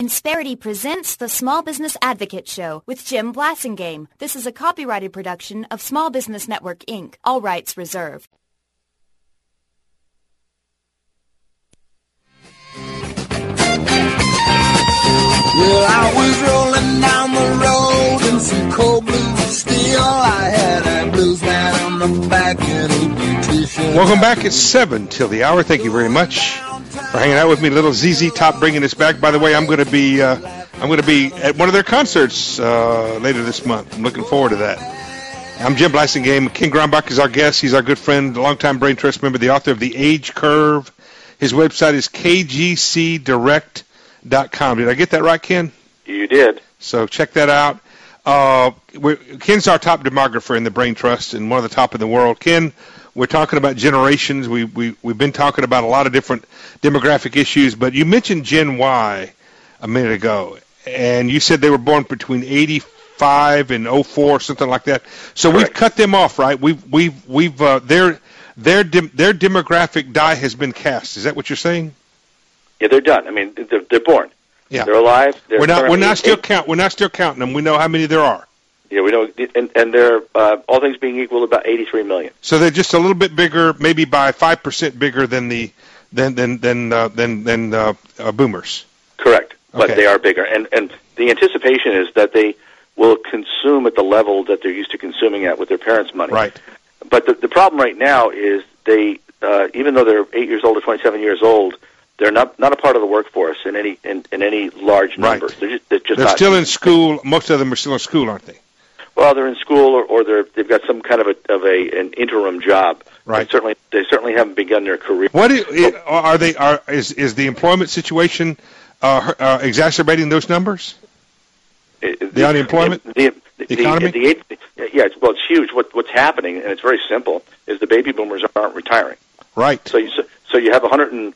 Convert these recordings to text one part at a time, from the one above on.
Insperity presents the Small Business Advocate Show with Jim Blasingame. This is a copyrighted production of Small Business Network, Inc. All rights reserved. Well, I was rolling down the road in some cold blue steel. I had a blues man on the back and a beautician. Welcome back. It's 7 till the hour. Thank you very much for hanging out with me. Little ZZ Top bringing us back. By the way, I'm going to be at one of their concerts later this month. I'm looking forward to that. I'm Jim Blasingame. Ken Grombach is our guest. He's our good friend, longtime Brain Trust member, the author of The Age Curve. His website is kgcdirect.com. Did I get that right, Ken? You did. So check that out. Ken's our top demographer in the Brain Trust and one of the top in the world. Ken, we're talking about generations. We've been talking about a lot of different demographic issues, but you mentioned Gen Y a minute ago, and you said they were born between 85 and 04, something like that. So Correct. We've cut them off, right? Their demographic die has been cast. Is that what you're saying? Yeah, they're done. I mean, they're born. Yeah. They're alive. We're not still counting them. We know how many there are. Yeah, we know, and they're all things being equal, about 83 million. So they're just a little bit bigger, maybe by 5% bigger than the boomers. Correct, but Okay. they are bigger, and the anticipation is that they will consume at the level that they're used to consuming at with their parents' money. Right. But the problem right now is they, even though they're 8 years old or 27 years old, they're not a part of the workforce in any large numbers. Right. They're They're still in school. Most of them are still in school, aren't they? Well, they're in school, or they've got some kind of an interim job. Right. They certainly haven't begun their career. Is the employment situation exacerbating those numbers? The unemployment, the economy. It's huge. What's happening, and it's very simple, is the baby boomers aren't retiring. Right. So you have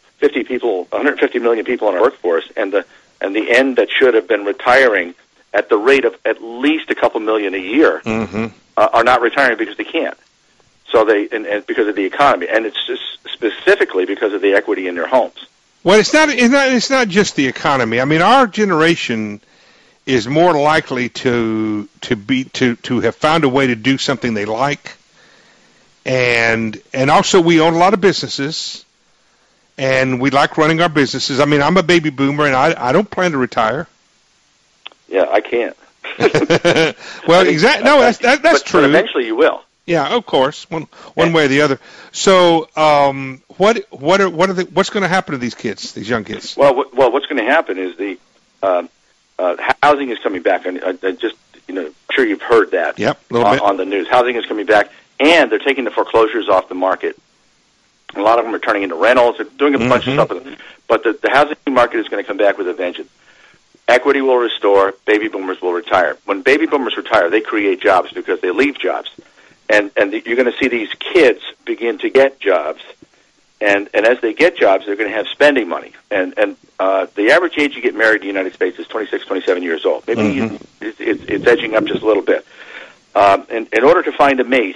150 million people in our workforce, and the end that should have been retiring at the rate of at least a couple million a year are not retiring because they can't. So and because of the economy, and it's just specifically because of the equity in their homes. Well, it's not just the economy. I mean, our generation is more likely to have found a way to do something they like, and also we own a lot of businesses, and we like running our businesses. I mean, I'm a baby boomer, and I don't plan to retire. Yeah, I can't. Well, exactly. No, that's true. But eventually, you will. Yeah, of course, one way or the other. So, what's going to happen to these kids, these young kids? Well, what's going to happen is the housing is coming back, and I'm sure you've heard that. Yep, a little bit on the news. Housing is coming back, and they're taking the foreclosures off the market. A lot of them are turning into rentals. They're doing a bunch of stuff with them. But the housing market is going to come back with a vengeance. Equity will restore. Baby boomers will retire. When baby boomers retire, they create jobs because they leave jobs. And you're going to see these kids begin to get jobs. And as they get jobs, they're going to have spending money. And the average age you get married in the United States is 26, 27 years old. Maybe it's edging up just a little bit. And in order to find a mate,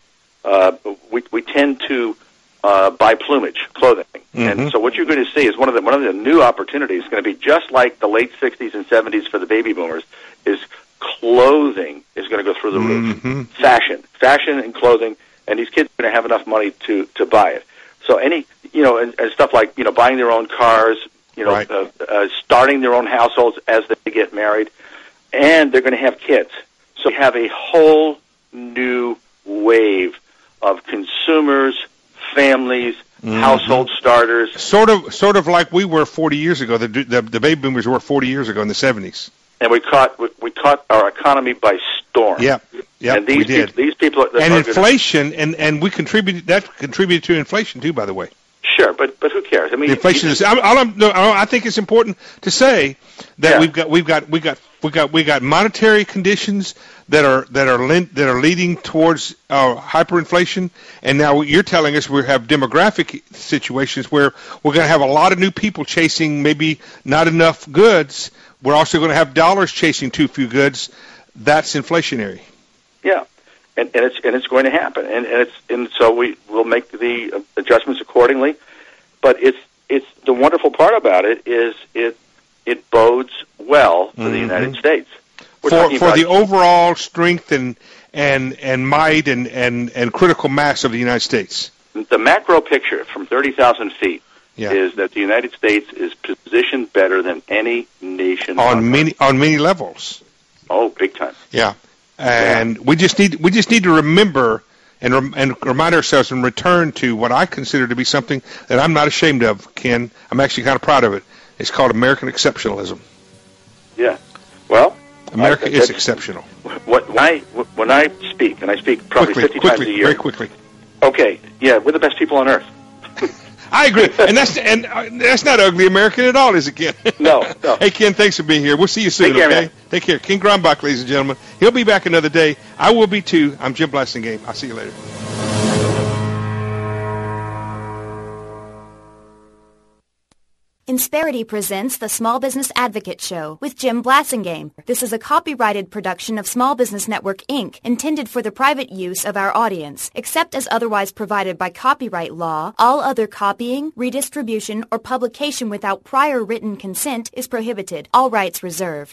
we tend to buy plumage, clothing. And so what you're going to see is one of the new opportunities is going to be just like the late 60s and 70s for the baby boomers, is clothing is going to go through the roof. Fashion and clothing, and these kids are going to have enough money to buy it. So and stuff like, buying their own cars, Right. Starting their own households as they get married, and they're going to have kids. So we have a whole new wave of consumers, families, household starters. Sort of like we were 40 years ago. The baby boomers were 40 years ago in the 70s. And we caught our economy by storm. Yeah, and we did. These people and inflation, and we contributed to inflation too, by the way. Sure, but who cares? I mean, the inflation is. I think it's important to say that we've got monetary conditions that are leading towards hyperinflation, and now you're telling us we have demographic situations where we're going to have a lot of new people chasing maybe not enough goods. We're also going to have dollars chasing too few goods. That's inflationary. Yeah, and it's going to happen, and so we'll make the adjustments accordingly. But it's the wonderful part about it is it bodes well for the United States. For the overall strength and might and critical mass of the United States. The macro picture from 30,000 feet is that the United States is positioned better than any nation on many levels. Oh, big time. Yeah, and we just need to remember and remind ourselves and return to what I consider to be something that I'm not ashamed of, Ken. I'm actually kind of proud of it. It's called American exceptionalism. Yeah. Well, America is exceptional. When I speak, and I speak probably 50 times a year. Very quickly. Okay. Yeah, we're the best people on earth. I agree, and that's not ugly American at all, is it, Ken? No. Hey, Ken, thanks for being here. We'll see you soon. Take care, okay? man. Take care. Ken Grumbach, ladies and gentlemen. He'll be back another day. I will be too. I'm Jim Blasingame. I'll see you later. Insperity presents the Small Business Advocate Show with Jim Blasingame. This is a copyrighted production of Small Business Network, Inc., intended for the private use of our audience. Except as otherwise provided by copyright law, all other copying, redistribution, or publication without prior written consent is prohibited. All rights reserved.